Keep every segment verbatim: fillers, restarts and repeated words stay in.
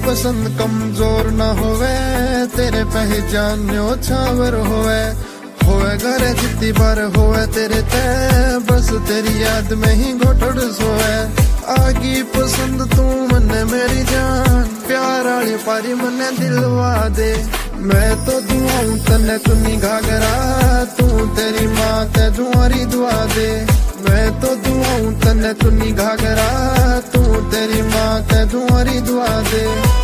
पसंद कमजोर न होवे, तेरे पहचान्यो छावर होवे, होवे घर जितनी बार होवे तेरे ते, बस तेरी याद में ही घोटड़ सोवे। आगी पसंद तू मन्ने मेरी जान, प्यार आली पारी मन्ने दिलवा दे। मैं तो दुआऊं तन्ने चुन्नी घाघरा, तू तेरी माँ ते जुआरी दुआ दे। मैं तो दुआऊं तन्ने चुन्नी घाघरा, तू तेरी माँ ते जुआरी दुआ दे।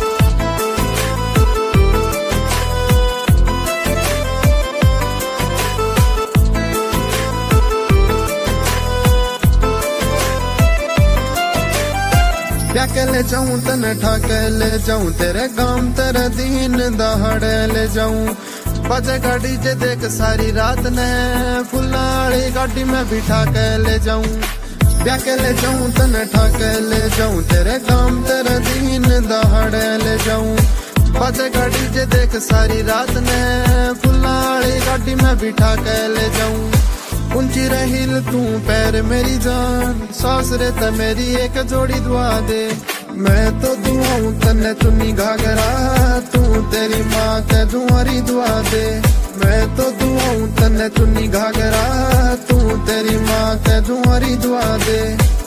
प्याके ले जाऊं तने ठाके ले जाऊं, तेरे गांव तेरे दीन दहाड़े ले जाऊं। बजे गाड़ी जे देख सारी रात ने, फुल्लाड़ी गाड़ी में बिठा के ले जाऊं। प्याके ले जाऊं तने ठाके ले जाऊं, तेरे गांव तेरे दीन दहाड़े ले जाऊं। बजे गाड़ी जे देख सारी रात ने, फुल्लाड़ी गाड़ी में बिठा के ले जाऊं। ऊंची रहील तू पैर मेरी जान, सासरे त मेरी एक जोड़ी दुआ दे। मैं तो दुआऊं तन्ने चुन्नी घाघरा, तू तेरी माँ ते जुआरी दुआ दे। मैं तो दुआऊं तन्ने चुन्नी घाघरा, तू तेरी माँ ते जुआरी दुआ दे।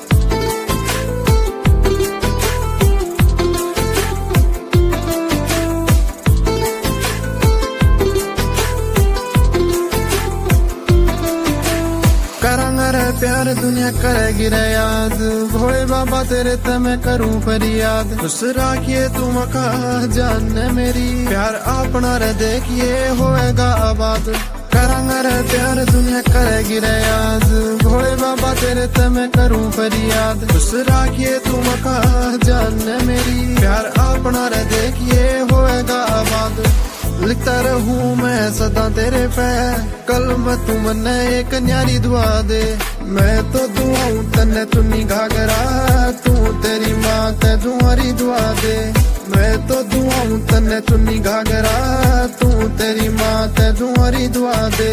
करांगा रे प्यार दुनिया करेगी रे याद, भोले बाबा तेरे ते मैं करूं फरियाद। खुश राखिए तू मका जान मेरी, प्यार अपना रे देखिए होएगा आबाद। करांगा रे प्यार दुनिया करेगी रे याद, भोले बाबा तेरे ते मैं करूं फरियाद। खुश राखिए तू मका जान मेरी, प्यार अपना रे देखिए होएगा आबाद। लिखता रहूं मैं सदा तेरे पे, कल मैं तू मन्ने एक न्यारी दुआ दे। मैं तो दुआऊं तन्ने चुन्नी घाघरा, तू तेरी माँ ते जुआरी दुआ दे। मैं तो दुआऊं तन्ने चुन्नी घाघरा, तू तेरी माँ ते जुआरी दुआ दे।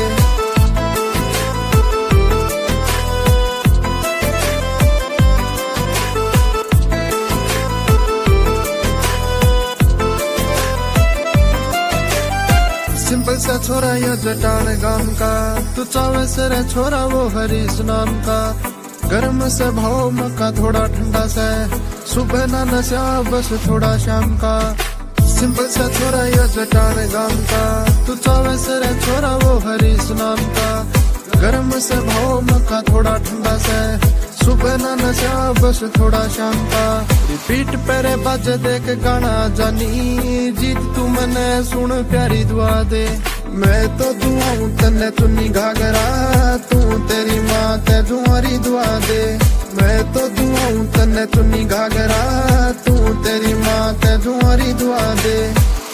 सिंपल सा छोरा यो जटान गाम का, तू चावे से रे छोरा वो हरीश नाम का। गर्म से भाव मक्का थोड़ा ठंडा से, सुबह ना नशा बस थोड़ा शाम का। सिंपल सा छोरा यो जटान गाम का, तू चावे से रे छोरा वो हरीश नाम का। गर्म से भाव मक्का थोड़ा ठंडा से, सुबह ना नशा बस थोड़ा शाम का। रिपीट पेरे बाजे देख गाना जानी, जीत तू मने सुन प्यारी दुआ दे। मैं तो दुआऊं तन्ने चुन्नी घाघरा, तू तेरी माँ ते जुआरी दुआ दे। मैं तो दुआऊं तन्ने चुन्नी घाघरा, तू तेरी माँ ते जुआरी दुआ दे।